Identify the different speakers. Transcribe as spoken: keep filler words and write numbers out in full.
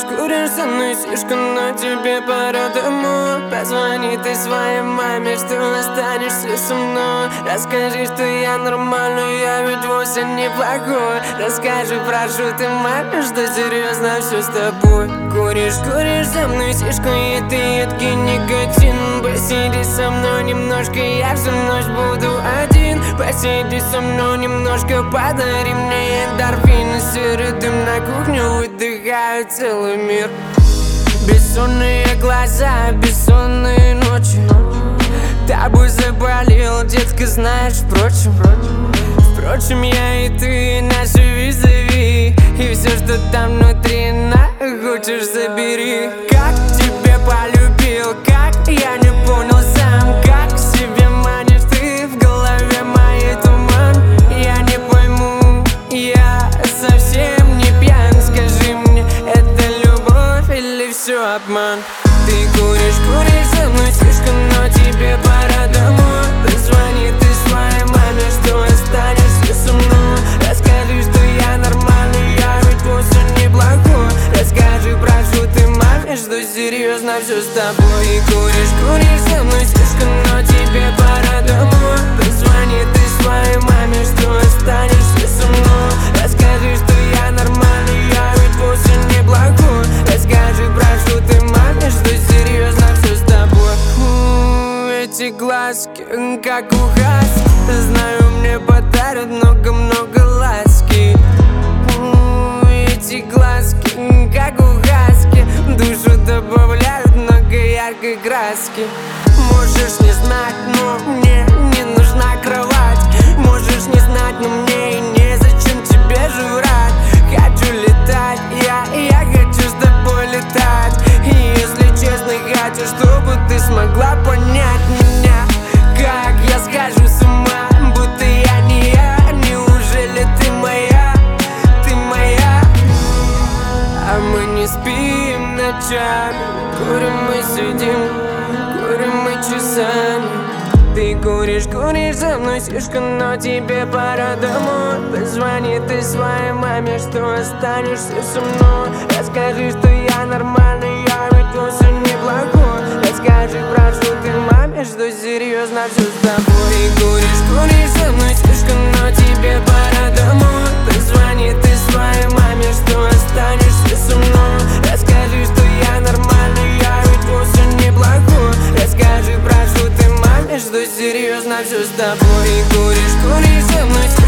Speaker 1: куришь со мной сишку, но тебе пора домой. Позвони ты своей маме, что останешься со мной. Расскажи, что я нормальный, я ведь вовсе неплохой. Расскажи, прошу ты маме, что серьезно все с тобой. Куришь, куришь со мной сишку, и ты едкий никотин. Посиди со мной немножко, я всю ночь буду один. Посиди со мной немножко, подари мне эндорфины. Серый дым на кухню, выдыхаю целый мир. Бессонные глаза, бессонные ночи. Тобой заболел, детка, знаешь, впрочем Впрочем, я и ты, наши визави. И все, что там внутри, на хочешь, забери. Как тебя полюбил, как я не понял сам. Как себе манишь ты, в голове моей туман. Я не пойму, я совсем не пьян. Скажи мне, это любовь или все обман? Ты куришь, куришь со мной сишку, но тебе пора домой. Позвони ты своей маме, что останешься со мной. Расскажи, что я нормальный, я ведь вовсе неплохой. Расскажи, прошу ты маме, что серьезно все с тобой. Ты куришь, куришь со мной сишку, но тебе пора домой. Позвони ты своей маме, что останешься со мной. Расскажи, что я нормальный, я ведь вовсе неплохой. Расскажи, прошу ты маме, что серьезно все с тобой. У, эти глазки, как у хаски. Знаю, мне подарят много-много ласки. У, эти глазки, как у хаски. Душу добавляют много яркой краски. Можешь не знать, но мне не нужна кровать. Можешь не знать, но мне и незачем тебе жрать. Хочу летать, я, я хочу с тобой летать. И если честно, хочу, чтобы ты смогла понять меня. Как я схожу с ума, будто я не я. Неужели ты моя, ты моя? А мы не спим ночами. Курим мы сидим, курим мы часами. Ты куришь, куришь со мной сишку, но тебе пора домой. Позвони ты своей маме, что останешься со мной. Расскажи, что я нормальный, я ведь вовсе неплохой. Расскажи, прошу ты маме, что серьезно все с тобой. Ты куришь, куришь со мной сишку, но тебе пора домой. Позвони ты своей маме, что останешься со мной. Расскажи, что я нормальный, я ведь вовсе неплохой. Расскажи, прошу ты маме, что серьезно все с тобой. Ты куришь, куришь со мной.